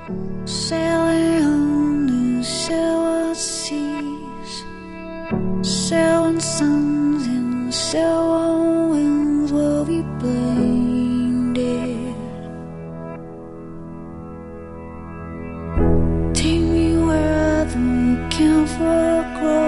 Sailing on the silver seas, seven suns and seven winds will be blinded. Take me where the camphor grows,